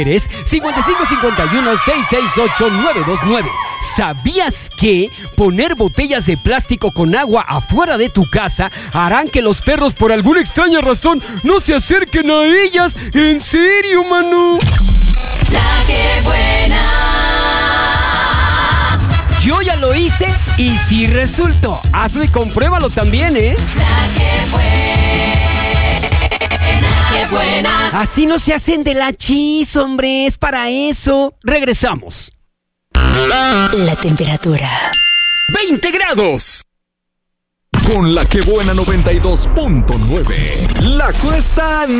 5551-668-929. ¿Sabías que poner botellas de plástico con agua afuera de tu casa harán que los perros por alguna extraña razón no se acerquen a ellas? ¿En serio, mano? La que buena. Yo ya lo hice y sí resultó. Hazlo y compruébalo también, ¿eh? La que buena. Qué buena. Así no se hacen de la chis, hombre. Es para eso. Regresamos. La temperatura. 20 grados. Con la que buena 92.9. La cuesta